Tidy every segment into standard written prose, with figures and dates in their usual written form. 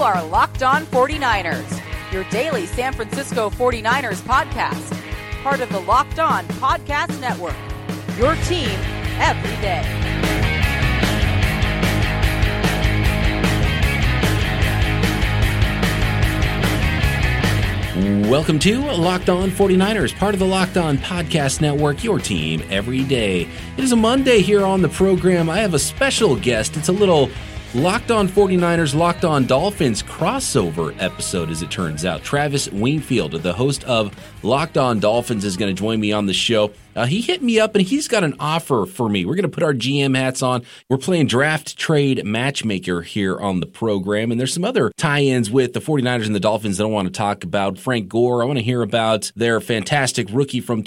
are Locked On 49ers, your daily San Francisco 49ers podcast. Part of the Locked On Podcast Network, your team every day. Welcome to Locked On 49ers, part of the Locked On Podcast Network, your team every day. It is a Monday here on the program. I have a special guest. It's a little Locked On 49ers, Locked On Dolphins crossover episode, as it turns out. Travis Wingfield, the host of Locked On Dolphins, is going to join me on the show. He hit me up, and he's got an offer for me. We're going to put our GM hats on. We're playing draft trade matchmaker here on the program, and there's some other tie-ins with the 49ers and the Dolphins that I want to talk about. Frank Gore, I want to hear about their fantastic rookie from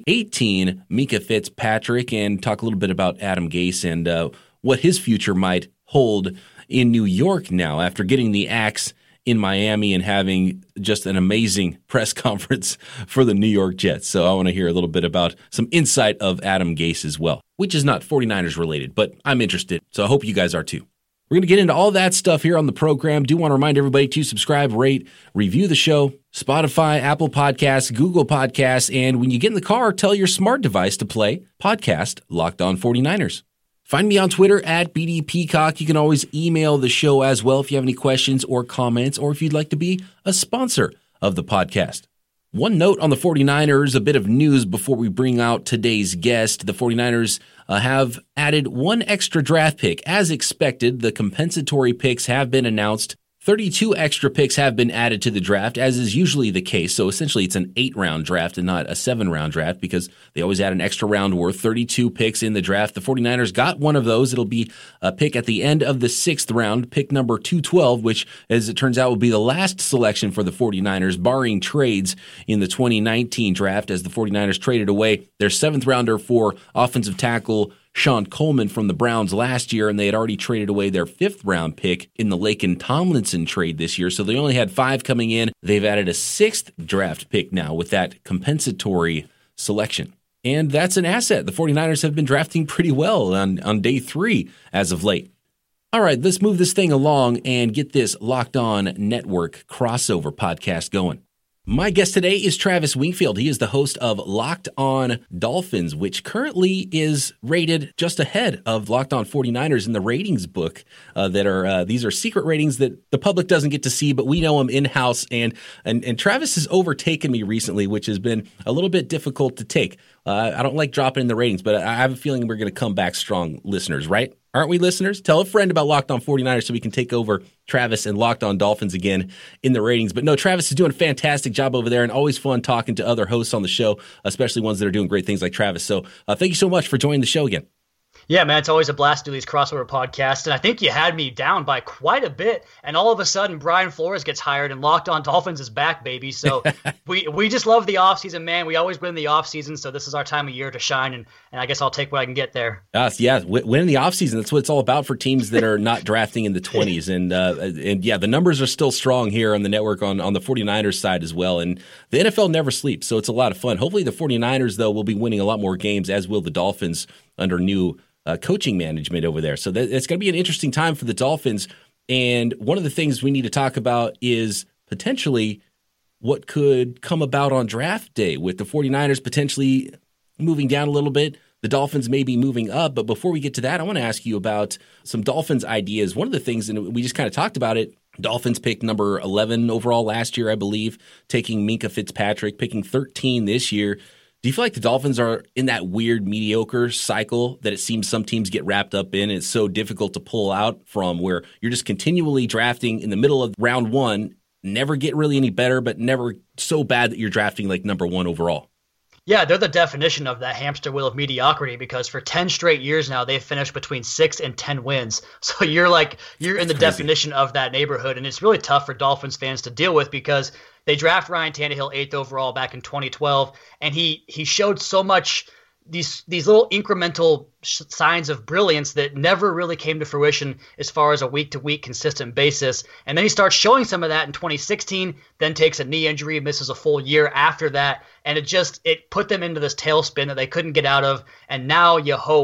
2018, Minkah Fitzpatrick, and talk a little bit about Adam Gase and what his future might hold in New York now after getting the axe in Miami and having just an amazing press conference for the New York Jets. So I want to hear a little bit about some insight of Adam Gase as well, which is not 49ers related, but I'm interested. So I hope you guys are too. We're going to get into all that stuff here on the program. Do want to remind everybody to subscribe, rate, review the show, Spotify, Apple Podcasts, Google Podcasts, and when you get in the car, tell your smart device to play podcast Locked On 49ers. Find me on Twitter at BD Peacock. You can always email the show as well if you have any questions or comments, or if you'd like to be a sponsor of the podcast. One note on the 49ers, a bit of news before we bring out today's guest. The 49ers have added one extra draft pick. As expected, the compensatory picks have been announced. 32 extra picks have been added to the draft, as is usually the case. So essentially it's an 8-round draft and not a 7-round draft because they always add an extra round worth. 32 picks in the draft. The 49ers got one of those. It'll be a pick at the end of the 6th round, pick number 212, which, as it turns out, will be the last selection for the 49ers, barring trades in the 2019 draft, as the 49ers traded away their 7th rounder for offensive tackle Sean Coleman from the Browns last year, and they had already traded away their 5th-round pick in the Laken Tomlinson trade this year, so they only had 5 coming in. They've added a 6th draft pick now with that compensatory selection. And that's an asset. The 49ers have been drafting pretty well on day 3 as of late. All right, let's move this thing along and get this Locked On Network crossover podcast going. My guest today is Travis Wingfield. He is the host of Locked On Dolphins, which currently is rated just ahead of Locked On 49ers in the ratings book. These are secret ratings that the public doesn't get to see, but we know them in-house. And Travis has overtaken me recently, which has been a little bit difficult to take. I don't like dropping in the ratings, but I have a feeling we're going to come back strong, listeners, right? Aren't we, listeners? Tell a friend about Locked On 49ers so we can take over Travis and Locked On Dolphins again in the ratings. But no, Travis is doing a fantastic job over there, and always fun talking to other hosts on the show, especially ones that are doing great things like Travis. So thank you so much for joining the show again. Yeah, man, it's always a blast to do these crossover podcasts, and I think you had me down by quite a bit, and all of a sudden Brian Flores gets hired, and Locked On Dolphins is back, baby. So we just love the offseason, man. We always win the offseason, so this is our time of year to shine, and I guess I'll take what I can get there. Yeah, winning the offseason, that's what it's all about for teams that are not drafting in the 20s, and yeah, the numbers are still strong here on the network on the 49ers side as well, and the NFL never sleeps, so it's a lot of fun. Hopefully the 49ers, though, will be winning a lot more games, as will the Dolphins under new coaching management over there. So it's going to be an interesting time for the Dolphins. And one of the things we need to talk about is potentially what could come about on draft day with the 49ers potentially moving down a little bit. The Dolphins may be moving up. But before we get to that, I want to ask you about some Dolphins ideas. One of the things, and we just kind of talked about it, Dolphins picked number 11 overall last year, I believe, taking Minkah Fitzpatrick, picking 13 this year. Do you feel like the Dolphins are in that weird mediocre cycle that it seems some teams get wrapped up in? It's so difficult to pull out from, where you're just continually drafting in the middle of round 1, never get really any better, but never so bad that you're drafting like number 1 overall. Yeah, they're the definition of that hamster wheel of mediocrity, because for 10 straight years now, they've finished between 6 and 10 wins. So you're in the definition of that neighborhood. And it's really tough for Dolphins fans to deal with, because they draft Ryan Tannehill 8th overall back in 2012, and he showed so much these little incremental signs of brilliance that never really came to fruition as far as a week-to-week consistent basis. And then he starts showing some of that in 2016, then takes a knee injury, misses a full year after that, and it put them into this tailspin that they couldn't get out of. And now you hope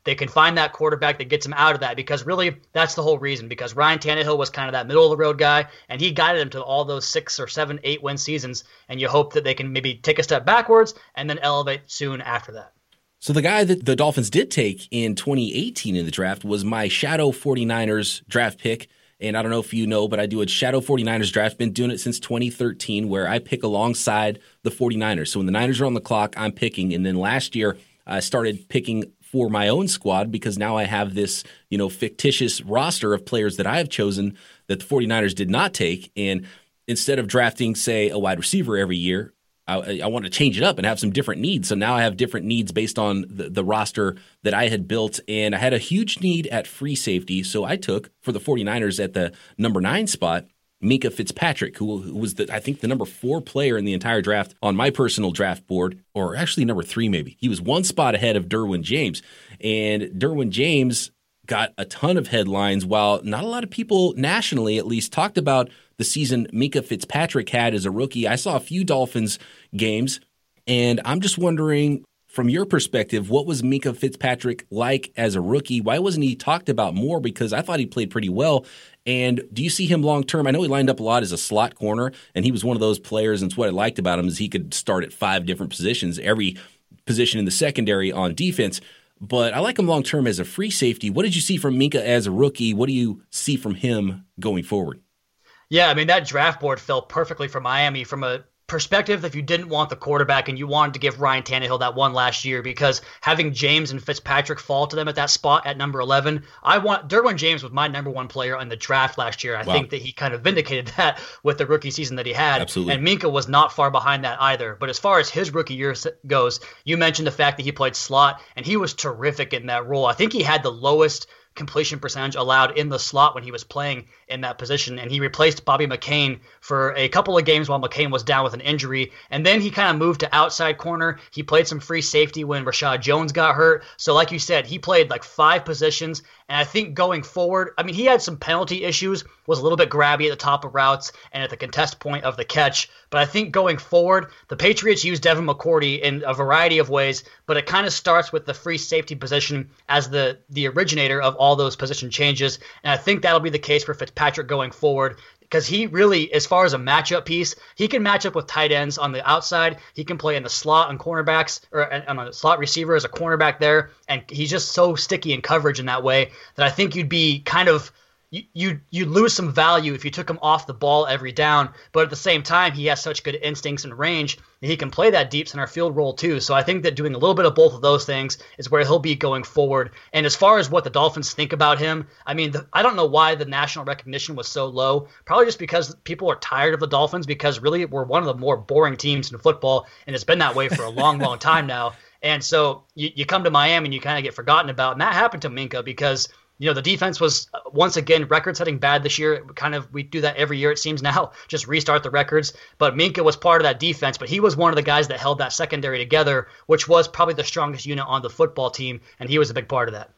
they can find that quarterback that gets him out of that, because really that's the whole reason, because Ryan Tannehill was kind of that middle of the road guy, and he guided him to all those 6 or 7, 8 win seasons, and you hope that they can maybe take a step backwards and then elevate soon after that. So the guy that the Dolphins did take in 2018 in the draft was my Shadow 49ers draft pick. And I don't know if you know, but I do a Shadow 49ers draft. Been doing it since 2013, where I pick alongside the 49ers. So when the Niners are on the clock, I'm picking. And then last year, I started picking for my own squad, because now I have this, fictitious roster of players that I have chosen that the 49ers did not take. And instead of drafting, say, a wide receiver every year, I want to change it up and have some different needs. So now I have different needs based on the roster that I had built. And I had a huge need at free safety. So I took, for the 49ers at the number 9 spot, Minkah Fitzpatrick, who was, I think, the number 4 player in the entire draft on my personal draft board, or actually number 3 maybe. He was 1 spot ahead of Derwin James. And Derwin James got a ton of headlines, while not a lot of people nationally at least talked about the season Minkah Fitzpatrick had as a rookie. I saw a few Dolphins games, and I'm just wondering, from your perspective, what was Minkah Fitzpatrick like as a rookie? Why wasn't he talked about more? Because I thought he played pretty well. And do you see him long term? I know he lined up a lot as a slot corner, and he was one of those players, and it's what I liked about him, is he could start at 5 different positions, every position in the secondary on defense. But I like him long term as a free safety. What did you see from Minkah as a rookie? What do you see from him going forward? Yeah, I mean, that draft board fell perfectly for Miami from a perspective if you didn't want the quarterback and you wanted to give Ryan Tannehill that one last year, because having James and Fitzpatrick fall to them at that spot at number 11, Derwin James was my number 1 player in the draft last year. I think that he kind of vindicated that with the rookie season that he had. Absolutely. And Minkah was not far behind that either. But as far as his rookie year goes, you mentioned the fact that he played slot, and he was terrific in that role. I think he had the lowest completion percentage allowed in the slot when he was playing in that position, and he replaced Bobby McCain for a couple of games while McCain was down with an injury, and then he kind of moved to outside corner. He played some free safety when Rashad Jones got hurt. So like you said, he played like 5 positions, and I think going forward, I mean, he had some penalty issues, was a little bit grabby at the top of routes and at the contest point of the catch, but I think going forward, the Patriots use Devin McCourty in a variety of ways, but it kind of starts with the free safety position as the originator of all those position changes, and I think that'll be the case for Fitzpatrick going forward, because he really, as far as a matchup piece, he can match up with tight ends on the outside. He can play in the slot on cornerbacks, or on a slot receiver as a cornerback there, and he's just so sticky in coverage in that way that I think you'd be kind of you lose some value if you took him off the ball every down, but at the same time, he has such good instincts and range that he can play that deep center field role too. So I think that doing a little bit of both of those things is where he'll be going forward. And as far as what the Dolphins think about him, I mean, I don't know why the national recognition was so low. Probably just because people are tired of the Dolphins, because really we're one of the more boring teams in football, and it's been that way for a long, long time now. And so you come to Miami and you kind of get forgotten about, and that happened to Minkah because the defense was, once again, record-setting bad this year. We do that every year, it seems now, just restart the records. But Minkah was part of that defense, but he was one of the guys that held that secondary together, which was probably the strongest unit on the football team, and he was a big part of that.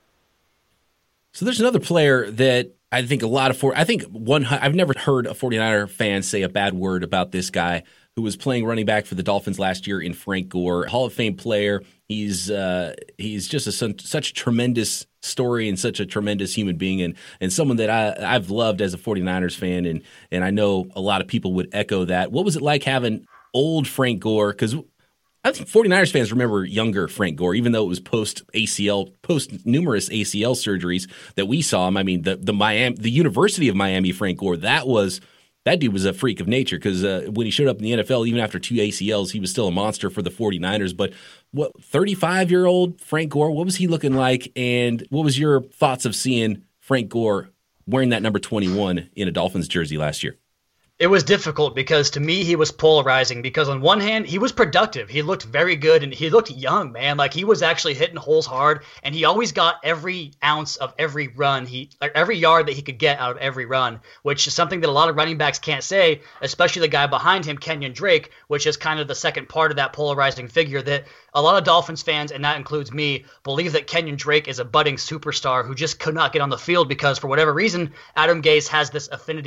So there's another player that I think I've never heard a 49er fan say a bad word about this guy, who was playing running back for the Dolphins last year in Frank Gore, Hall of Fame player. He's just such a tremendous story and such a tremendous human being, and someone that I've loved as a 49ers fan, and I know a lot of people would echo that. What was it like having old Frank Gore? Because I think 49ers fans remember younger Frank Gore, even though it was post numerous ACL surgeries that we saw him. I mean, the University of Miami Frank Gore, that dude was a freak of nature, because when he showed up in the NFL, even after 2 ACLs, he was still a monster for the 49ers. But 35-year-old Frank Gore, what was he looking like? And what was your thoughts of seeing Frank Gore wearing that number 21 in a Dolphins jersey last year? It was difficult because to me he was polarizing, because on one hand he was productive. He looked very good and he looked young, man. Like he was actually hitting holes hard, and he always got every ounce of every run, every yard that he could get out of every run, which is something that a lot of running backs can't say, especially the guy behind him, Kenyon Drake, which is kind of the second part of that polarizing figure that a lot of Dolphins fans, and that includes me, believe that Kenyon Drake is a budding superstar who just could not get on the field because for whatever reason, Adam Gase has this affinity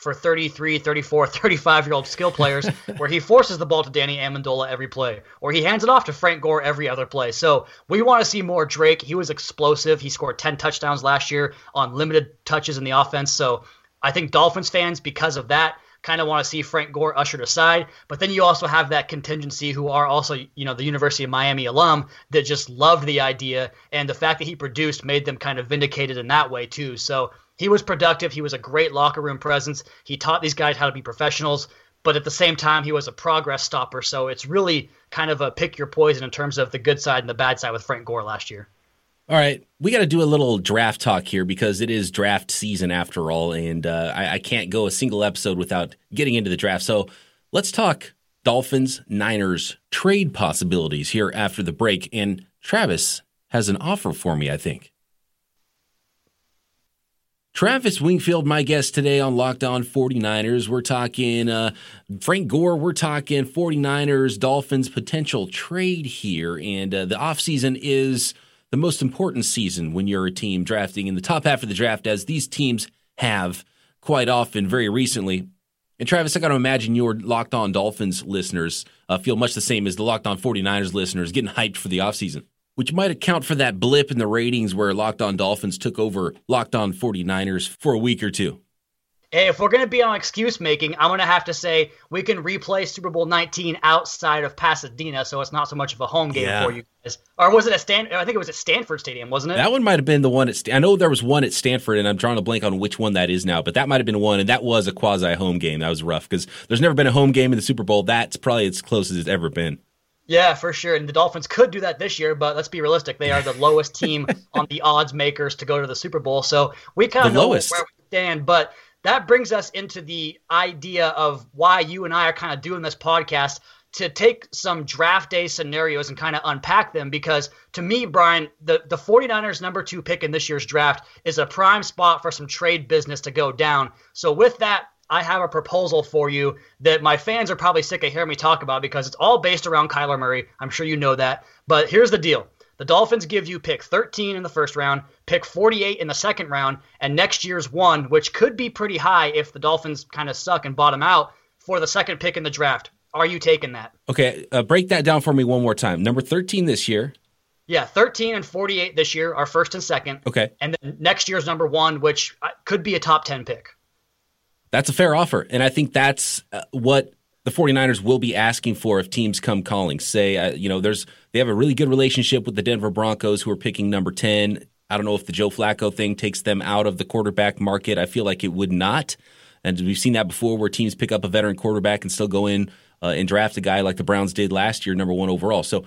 for 33, 34, 35-year-old skill players where he forces the ball to Danny Amendola every play, or he hands it off to Frank Gore every other play. So we want to see more Drake. He was explosive. He scored 10 touchdowns last year on limited touches in the offense. So I think Dolphins fans, because of that, kind of want to see Frank Gore ushered aside. But then you also have that contingency who are also, the University of Miami alum that just loved the idea. And the fact that he produced made them kind of vindicated in that way too. So he was productive. He was a great locker room presence. He taught these guys how to be professionals. But at the same time, he was a progress stopper. So it's really kind of a pick your poison in terms of the good side and the bad side with Frank Gore last year. All right, we got to do a little draft talk here because it is draft season after all, and I can't go a single episode without getting into the draft. So let's talk Dolphins-Niners trade possibilities here after the break. And Travis has an offer for me, I think. Travis Wingfield, my guest today on Locked On 49ers. We're talking Frank Gore. We're talking 49ers, Dolphins potential trade here. And the offseason is the most important season when you're a team drafting in the top half of the draft, as these teams have quite often very recently. And Travis, I got to imagine your Locked On Dolphins listeners feel much the same as the Locked On 49ers listeners getting hyped for the offseason, which might account for that blip in the ratings where Locked On Dolphins took over Locked On 49ers for a week or two. Hey, if we're going to be on excuse making, I'm going to have to say we can replay Super Bowl 19 outside of Pasadena, so it's not so much of a home game for you guys. Or was it I think it was at Stanford Stadium, wasn't it? That one might have been the one I know there was one at Stanford, and I'm drawing a blank on which one that is now, but that might have been one, and that was a quasi-home game. That was rough because there's never been a home game in the Super Bowl. That's probably as close as it's ever been. Yeah, for sure. And the Dolphins could do that this year, but let's be realistic. They are the lowest team on the odds makers to go to the Super Bowl, so we kind of know where we stand, but that brings us into the idea of why you and I are kind of doing this podcast, to take some draft day scenarios and kind of unpack them. Because to me, Brian, the 49ers number 2 pick in this year's draft is a prime spot for some trade business to go down. So with that, I have a proposal for you that my fans are probably sick of hearing me talk about because it's all based around Kyler Murray. I'm sure you know that. But here's the deal. The Dolphins give you pick 13 in the first round, pick 48 in the second round, and next year's 1, which could be pretty high if the Dolphins kind of suck and bottom out, for the second pick in the draft. Are you taking that? Okay, break that down for me one more time. Number 13 this year. Yeah, 13 and 48 this year are first and second. Okay. And then next year's number 1, which could be a top 10 pick. That's a fair offer, and I think that's what the 49ers will be asking for if teams come calling. Say, they have a really good relationship with the Denver Broncos, who are picking number 10. I don't know if the Joe Flacco thing takes them out of the quarterback market. I feel like it would not. And we've seen that before where teams pick up a veteran quarterback and still go in and draft a guy like the Browns did last year, number 1 overall. So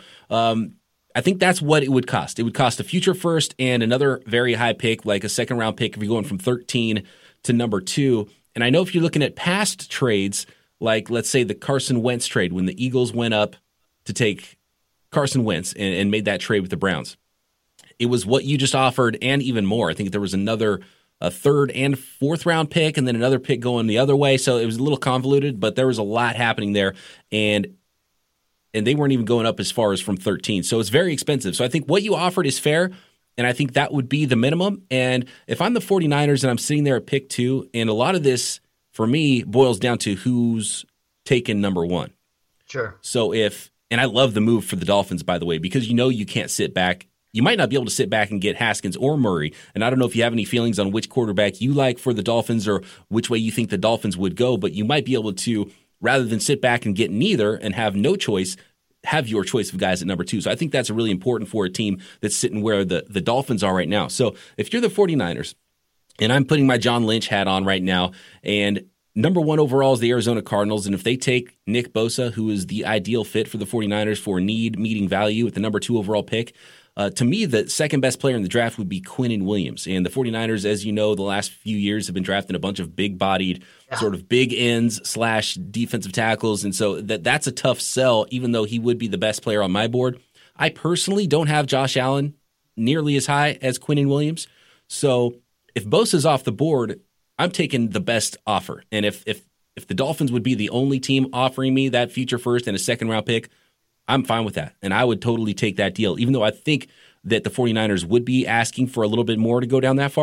I think that's what it would cost. It would cost a future first and another very high pick, like a second-round pick if you're going from 13 to number 2. And I know if you're looking at past trades, like let's say the Carson Wentz trade, when the Eagles went up to take Carson Wentz and made that trade with the Browns, it was what you just offered and even more. I think there was another third and fourth round pick and then another pick going the other way. So it was a little convoluted, but there was a lot happening there. And they weren't even going up as far as from 13. So it's very expensive. So I think what you offered is fair, and I think that would be the minimum. And if I'm the 49ers and I'm sitting there at pick 2, and a lot of this for me boils down to who's taken number 1. Sure. So and I love the move for the Dolphins, by the way, because you can't sit back. You might not be able to sit back and get Haskins or Murray. And I don't know if you have any feelings on which quarterback you like for the Dolphins or which way you think the Dolphins would go, but you might be able to, rather than sit back and get neither and have no choice, have your choice of guys at number 2. So I think that's really important for a team that's sitting where the Dolphins are right now. So if you're the 49ers, and I'm putting my John Lynch hat on right now, and number 1 overall is the Arizona Cardinals, and if they take Nick Bosa, who is the ideal fit for the 49ers for meeting value at the number 2 overall pick, to me, the second best player in the draft would be Quinnen Williams. And the 49ers, as you know, the last few years have been drafting a bunch of big-bodied, sort of big ends / defensive tackles. And so that's a tough sell, even though he would be the best player on my board. I personally don't have Josh Allen nearly as high as Quinnen Williams. So if Bosa's off the board, I'm taking the best offer. And if the Dolphins would be the only team offering me that future first and a second-round pick, I'm fine with that, and I would totally take that deal, even though I think that the 49ers would be asking for a little bit more to go down that far.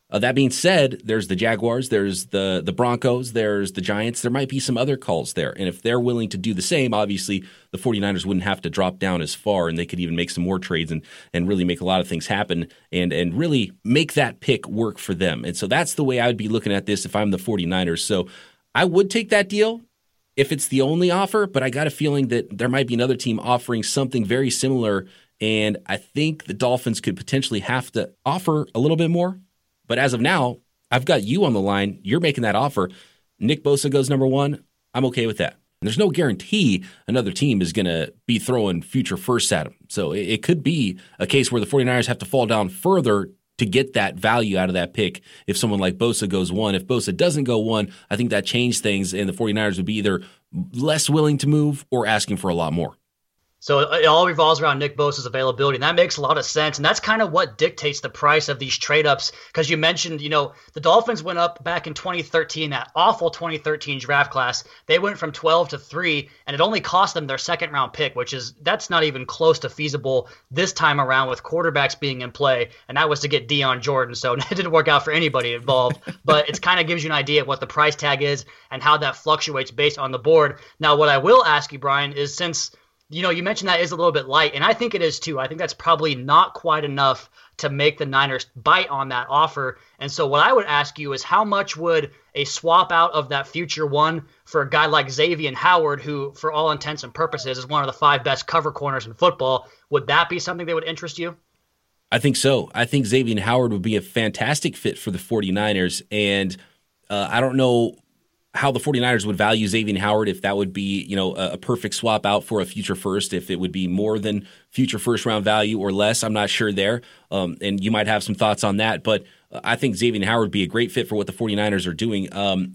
That being said, there's the Jaguars, there's the Broncos, there's the Giants. There might be some other calls there. And if they're willing to do the same, obviously the 49ers wouldn't have to drop down as far, and they could even make some more trades and really make a lot of things happen and really make that pick work for them. And so that's the way I would be looking at this if I'm the 49ers. So I would take that deal if it's the only offer, but I got a feeling that there might be another team offering something very similar, and I think the Dolphins could potentially have to offer a little bit more. But as of now, I've got you on the line. You're making that offer. Nick Bosa goes number one. I'm okay with that. There's no guarantee another team is going to be throwing future firsts at him. So it could be a case where the 49ers have to fall down further to get that value out of that pick if someone like Bosa goes one. If Bosa doesn't go one, I think that changed things, and the 49ers would be either less willing to move or asking for a lot more. So it all revolves around Nick Bosa's availability, and that makes a lot of sense. And that's kind of what dictates the price of these trade-ups, because you mentioned, the Dolphins went up back in 2013, that awful 2013 draft class. They went from 12 to 3, and it only cost them their second-round pick, that's not even close to feasible this time around with quarterbacks being in play, and that was to get Deion Jordan. So it didn't work out for anybody involved, but it kind of gives you an idea of what the price tag is and how that fluctuates based on the board. Now, what I will ask you, Brian, is since you mentioned that is a little bit light, and I think it is too. I think that's probably not quite enough to make the Niners bite on that offer. And so what I would ask you is, how much would a swap out of that future one for a guy like Xavier Howard, who for all intents and purposes is one of the 5 best cover corners in football, would that be something that would interest you? I think so. I think Xavier Howard would be a fantastic fit for the 49ers, and I don't know how the 49ers would value Xavier Howard, if that would be, a perfect swap out for a future first, if it would be more than future first round value or less. I'm not sure there. And you might have some thoughts on that, but I think Xavier Howard would be a great fit for what the 49ers are doing.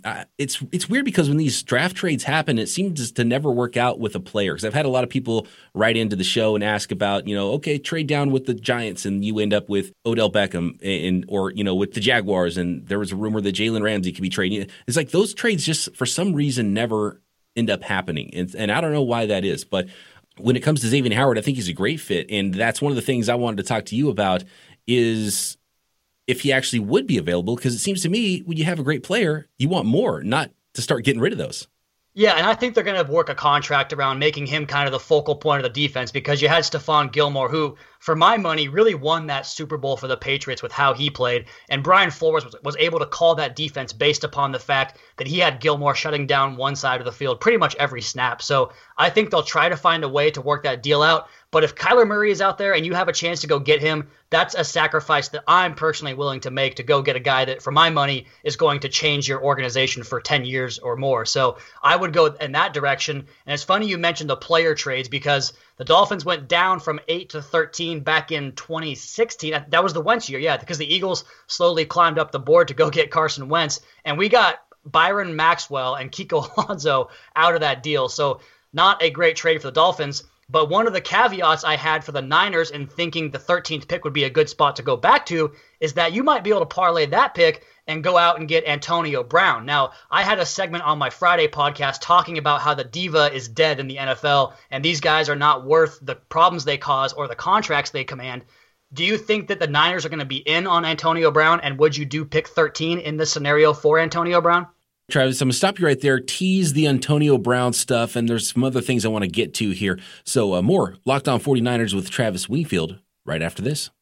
It's weird because when these draft trades happen, it seems to never work out with a player. Because I've had a lot of people write into the show and ask about, okay, trade down with the Giants and you end up with Odell Beckham or with the Jaguars. And there was a rumor that Jalen Ramsey could be trading. It's like those trades just for some reason never end up happening. And I don't know why that is. But when it comes to Xavier Howard, I think he's a great fit. And that's one of the things I wanted to talk to you about is if he actually would be available, because it seems to me when you have a great player, you want more, not to start getting rid of those. Yeah, and I think they're going to work a contract around making him kind of the focal point of the defense, because you had Stephon Gilmore, who, for my money, really won that Super Bowl for the Patriots with how he played. And Brian Flores was able to call that defense based upon the fact that he had Gilmore shutting down one side of the field pretty much every snap. So I think they'll try to find a way to work that deal out. But if Kyler Murray is out there and you have a chance to go get him, that's a sacrifice that I'm personally willing to make, to go get a guy that, for my money, is going to change your organization for 10 years or more. So I would go in that direction. And it's funny you mentioned the player trades, because the Dolphins went down from 8 to 13 back in 2016. That was the Wentz year, yeah, because the Eagles slowly climbed up the board to go get Carson Wentz. And we got Byron Maxwell and Kiko Alonso out of that deal. So not a great trade for the Dolphins. But one of the caveats I had for the Niners in thinking the 13th pick would be a good spot to go back to is that you might be able to parlay that pick and go out and get Antonio Brown. Now, I had a segment on my Friday podcast talking about how the diva is dead in the NFL, and these guys are not worth the problems they cause or the contracts they command. Do you think that the Niners are going to be in on Antonio Brown, and would you do pick 13 in this scenario for Antonio Brown? Travis, I'm going to stop you right there, tease the Antonio Brown stuff, and there's some other things I want to get to here. So more Locked On 49ers with Travis Wingfield right after this.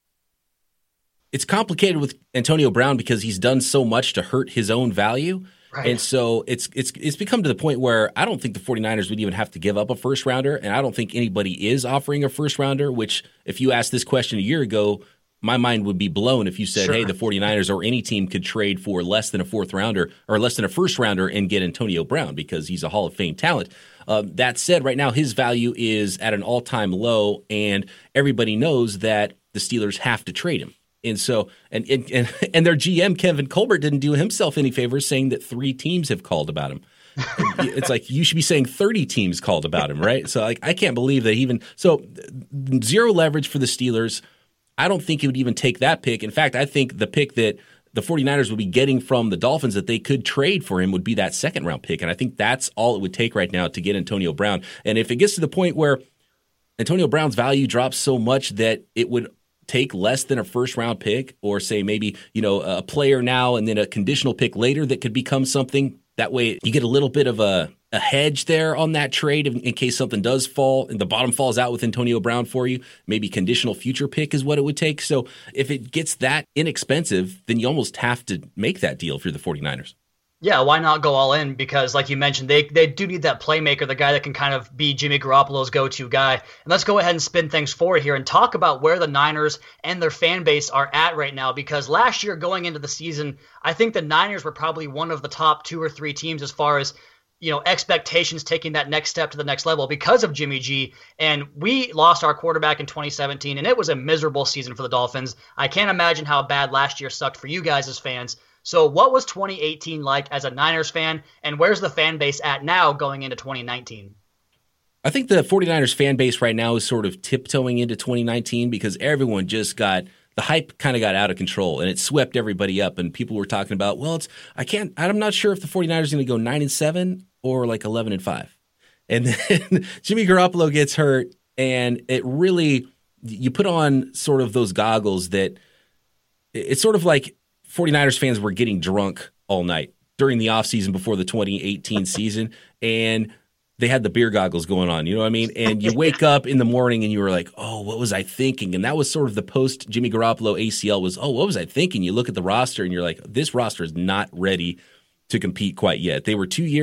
It's complicated with Antonio Brown because he's done so much to hurt his own value. Right. And so it's become to the point where I don't think the 49ers would even have to give up a first rounder, and I don't think anybody is offering a first rounder, which if you asked this question a year ago, my mind would be blown if you said, hey, the 49ers or any team could trade for less than a fourth rounder or less than a first rounder and get Antonio Brown because he's a Hall of Fame talent. That said, right now his value is at an all-time low, and everybody knows that the Steelers have to trade him. And so, and their GM, Kevin Colbert, didn't do himself any favors saying that 3 teams have called about him. It's like you should be saying 30 teams called about him, right? So I can't believe that zero leverage for the Steelers. I don't think he would even take that pick. In fact, I think the pick that the 49ers would be getting from the Dolphins that they could trade for him would be that second-round pick. And I think that's all it would take right now to get Antonio Brown. And if it gets to the point where Antonio Brown's value drops so much that it would take less than a first-round pick, or say maybe, a player now and then a conditional pick later that could become something? That way you get a little bit of a hedge there on that trade in case something does fall and the bottom falls out with Antonio Brown for you. Maybe conditional future pick is what it would take. So if it gets that inexpensive, then you almost have to make that deal if you're the 49ers. Yeah, why not go all in? Because like you mentioned, they do need that playmaker, the guy that can kind of be Jimmy Garoppolo's go-to guy. And let's go ahead and spin things forward here and talk about where the Niners and their fan base are at right now. Because last year going into the season, I think the Niners were probably one of the top 2 or 3 teams as far as expectations taking that next step to the next level because of Jimmy G. And we lost our quarterback in 2017, and it was a miserable season for the Dolphins. I can't imagine how bad last year sucked for you guys as fans. So what was 2018 like as a Niners fan, and where's the fan base at now going into 2019? I think the 49ers fan base right now is sort of tiptoeing into 2019 because everyone just the hype kind of got out of control and it swept everybody up. And people were talking about, I'm not sure if the 49ers are going to go 9-7 or like 11-5. And then Jimmy Garoppolo gets hurt, and it really, you put on sort of those goggles that it's sort of like 49ers fans were getting drunk all night during the offseason before the 2018 season, and they had the beer goggles going on, you know what I mean? And you wake up in the morning and you were like, oh, what was I thinking? And that was sort of the post-Jimmy Garoppolo ACL was, oh, what was I thinking? You look at the roster and you're like, this roster is not ready to compete quite yet. They were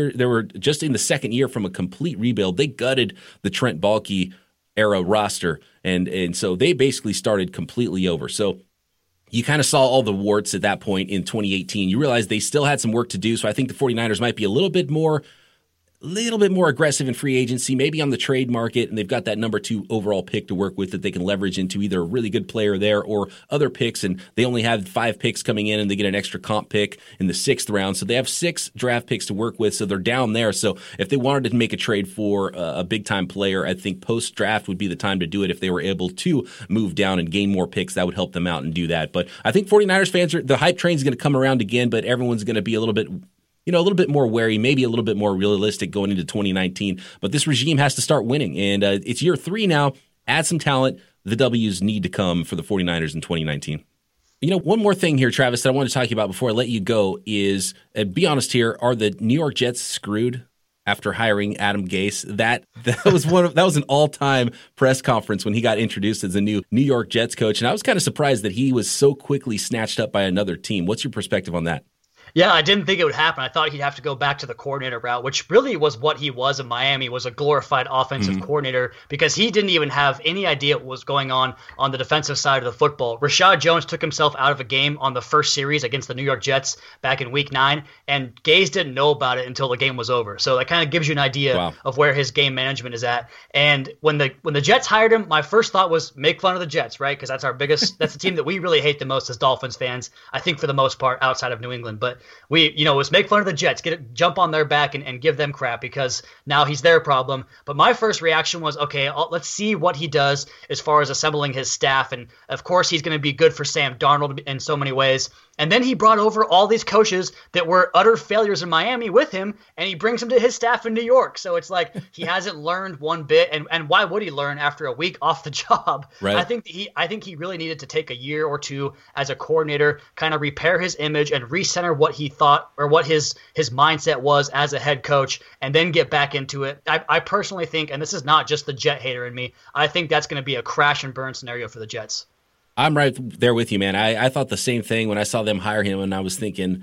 just in the second year from a complete rebuild. They gutted the Trent Baalke era roster, and so they basically started completely over. So you kind of saw all the warts at that point in 2018. You realize they still had some work to do, so I think the 49ers might be a little bit more aggressive in free agency, maybe on the trade market, and they've got that number 2 overall pick to work with that they can leverage into either a really good player there or other picks, and they only have 5 picks coming in, and they get an extra comp pick in the 6th round, so they have 6 draft picks to work with, so they're down there. So if they wanted to make a trade for a big-time player, I think post-draft would be the time to do it. If they were able to move down and gain more picks, that would help them out and do that. But I think 49ers fans, the hype train is going to come around again, but everyone's going to be a little bit more wary, maybe a little bit more realistic going into 2019. But this regime has to start winning, and it's year 3 now. Add some talent. The W's need to come for the 49ers in 2019. One more thing here, Travis, that I want to talk to you about before I let you go is, be honest here, are the New York Jets screwed after hiring Adam Gase? That was an all-time press conference when he got introduced as the new New York Jets coach, and I was kind of surprised that he was so quickly snatched up by another team. What's your perspective on that? Yeah, I didn't think it would happen. I thought he'd have to go back to the coordinator route, which really was what he was in Miami, was a glorified offensive coordinator, because he didn't even have any idea what was going on the defensive side of the football. Rashad Jones took himself out of a game on the first series against the New York Jets back in Week 9, and Gase didn't know about it until the game was over. So that kind of gives you an idea of where his game management is at. And when the Jets hired him, my first thought was make fun of the Jets, right? Because that's the team that we really hate the most as Dolphins fans, I think, for the most part, outside of New England. But let's make fun of the Jets, jump on their back and give them crap because now he's their problem. But my first reaction was, okay, let's see what he does as far as assembling his staff. And of course, he's going to be good for Sam Darnold in so many ways. And then he brought over all these coaches that were utter failures in Miami with him, and he brings them to his staff in New York. So it's like he hasn't learned one bit, and why would he learn after a week off the job? Right. I think he really needed to take a year or two as a coordinator, kind of repair his image and recenter what he thought or what his mindset was as a head coach, and then get back into it. I personally think, and this is not just the Jet hater in me, I think that's going to be a crash and burn scenario for the Jets. I'm right there with you, man. I thought the same thing when I saw them hire him, and I was thinking,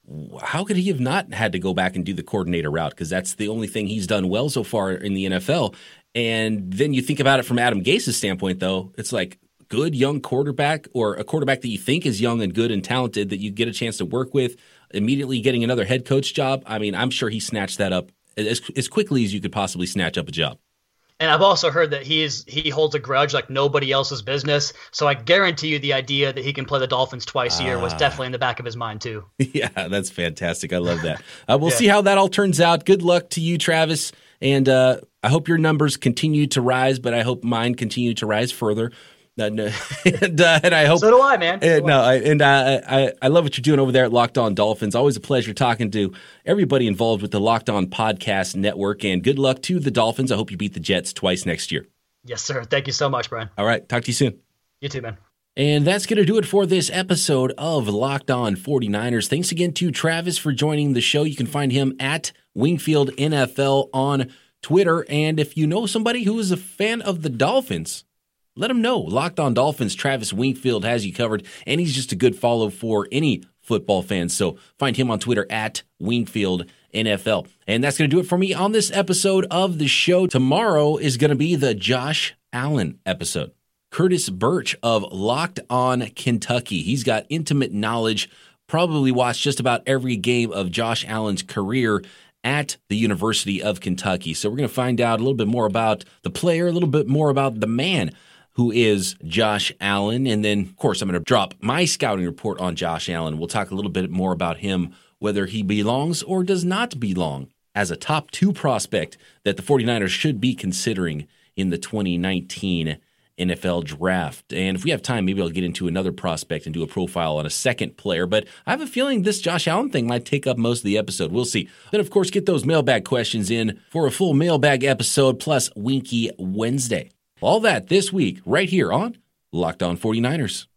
how could he have not had to go back and do the coordinator route? Because that's the only thing he's done well so far in the NFL. And then you think about it from Adam Gase's standpoint, though. It's like good young quarterback, or a quarterback that you think is young and good and talented that you get a chance to work with, immediately getting another head coach job. I mean, I'm sure he snatched that up as quickly as you could possibly snatch up a job. And I've also heard that he holds a grudge like nobody else's business. So I guarantee you the idea that he can play the Dolphins twice a year was definitely in the back of his mind too. Yeah, that's fantastic. I love that. We'll see how that all turns out. Good luck to you, Travis. And I hope your numbers continue to rise, but I hope mine continue to rise further. And I hope so do I, man. I love what you're doing over there at Locked On Dolphins. Always a pleasure talking to everybody involved with the Locked On Podcast Network. And good luck to the Dolphins. I hope you beat the Jets twice next year. Yes, sir. Thank you so much, Brian. All right. Talk to you soon. You too, man. And that's going to do it for this episode of Locked On 49ers. Thanks again to Travis for joining the show. You can find him at Wingfield NFL on Twitter. And if you know somebody who is a fan of the Dolphins, let him know. Locked On Dolphins, Travis Wingfield has you covered, and he's just a good follow for any football fans. So find him on Twitter at Wingfield NFL. And that's going to do it for me on this episode of the show. Tomorrow is going to be the Josh Allen episode. Curtis Birch of Locked On Kentucky. He's got intimate knowledge, probably watched just about every game of Josh Allen's career at the University of Kentucky. So we're going to find out a little bit more about the player, a little bit more about the man who is Josh Allen. And then, of course, I'm going to drop my scouting report on Josh Allen. We'll talk a little bit more about him, whether he belongs or does not belong as a top 2 prospect that the 49ers should be considering in the 2019 NFL draft. And if we have time, maybe I'll get into another prospect and do a profile on a second player. But I have a feeling this Josh Allen thing might take up most of the episode. We'll see. Then, of course, get those mailbag questions in for a full mailbag episode plus Winky Wednesday. All that this week right here on Locked On 49ers.